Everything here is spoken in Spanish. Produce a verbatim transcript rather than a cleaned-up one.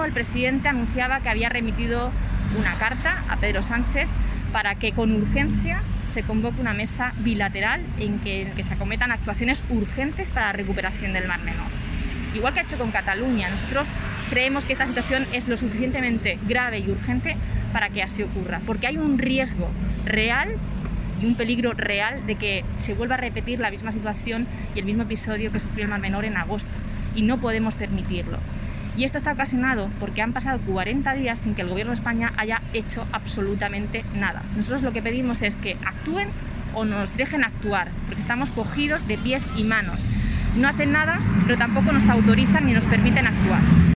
mismo el presidente anunciaba que había remitido una carta a Pedro Sánchez para que con urgencia se convoque una mesa bilateral en que, en que se acometan actuaciones urgentes para la recuperación del Mar Menor. Igual que ha hecho con Cataluña, nosotros creemos que esta situación es lo suficientemente grave y urgente para que así ocurra, porque hay un riesgo real y un peligro real de que se vuelva a repetir la misma situación y el mismo episodio que sufrió el Mar Menor en agosto, y no podemos permitirlo. Y esto está ocasionado porque han pasado cuarenta días sin que el Gobierno de España haya hecho absolutamente nada. Nosotros lo que pedimos es que actúen o nos dejen actuar, porque estamos cogidos de pies y manos. No hacen nada, pero tampoco nos autorizan ni nos permiten actuar.